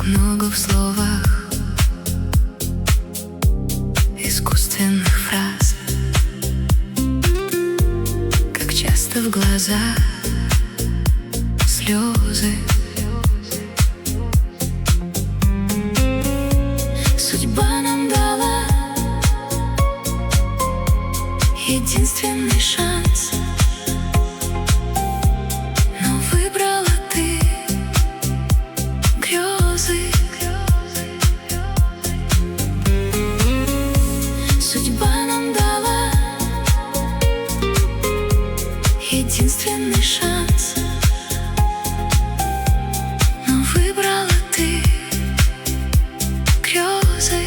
Как много в словах искусственных фраз, как часто в глазах слезы. Судьба нам дала единственный шанс, но выбрала ты грезы. Судьба нам дала единственный шанс, но выбрала ты грезы.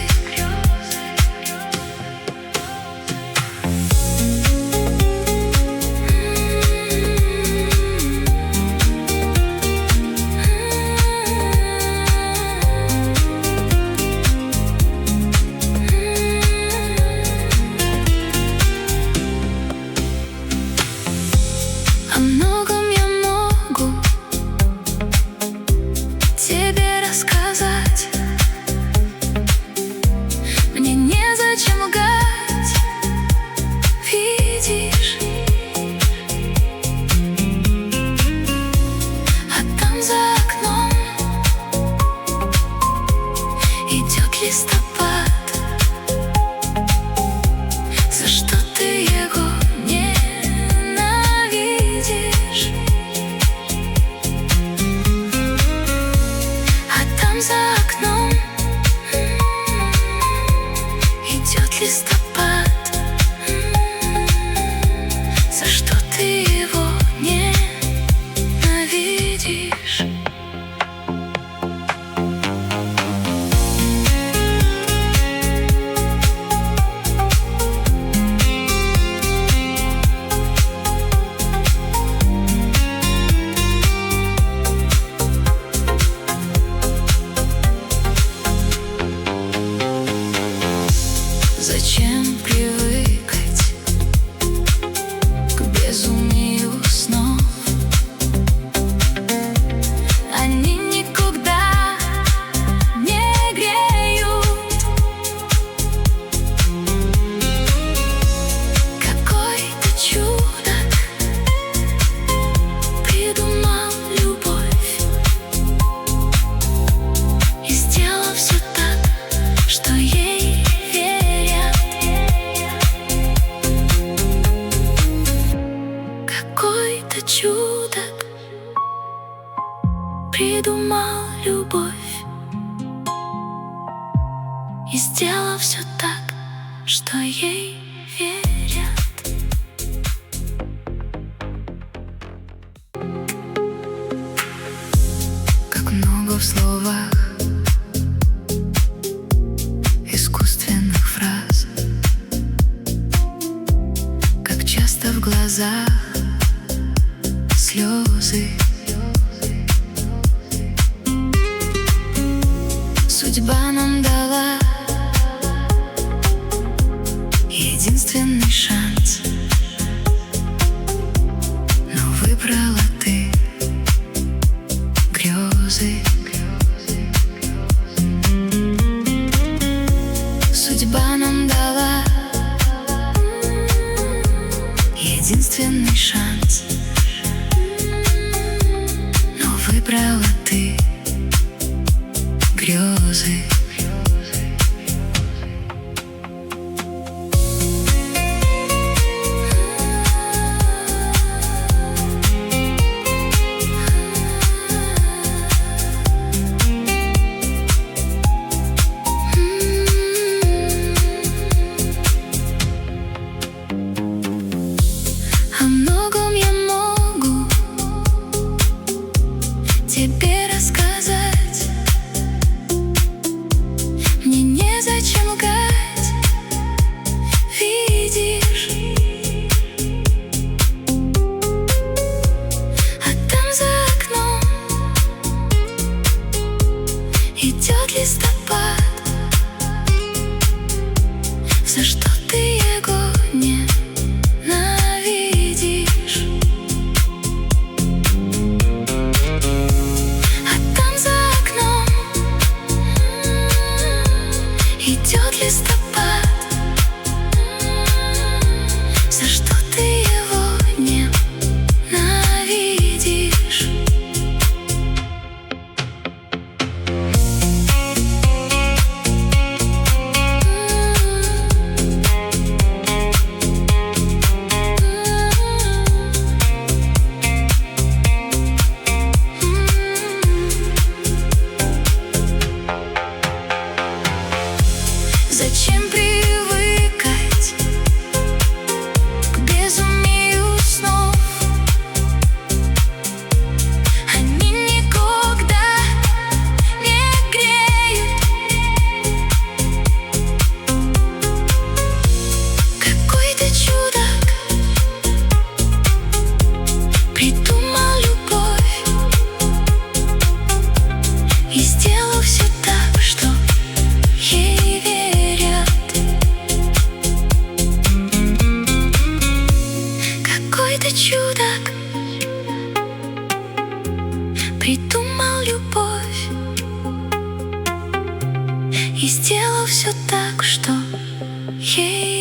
О многом я могу тебе рассказать. Мне незачем лгать, видишь? А там за окном идет листопад. За что ты его ненавидишь? А там за окном идет листопад. За что ты его ненавидишь? Зачем привыкать к безумию снов? Они никогда не греют. Какой-то чудак придумал любовь и сделал все так, что ей какой-то чудак придумал любовь и сделал все так, что ей верят. Как много в словах искусственных фраз, как часто в глазах слезы. Судьба нам дала единственный шанс, но выбрала ты грезы. Судьба нам дала единственный шанс, но выбрала ты грезы. О многом я могу тебе рассказать. Мне незачем лгать, видишь? А там за окном идет листопад. За что ты его ненавидишь? А там за окном И сделал все так, что ей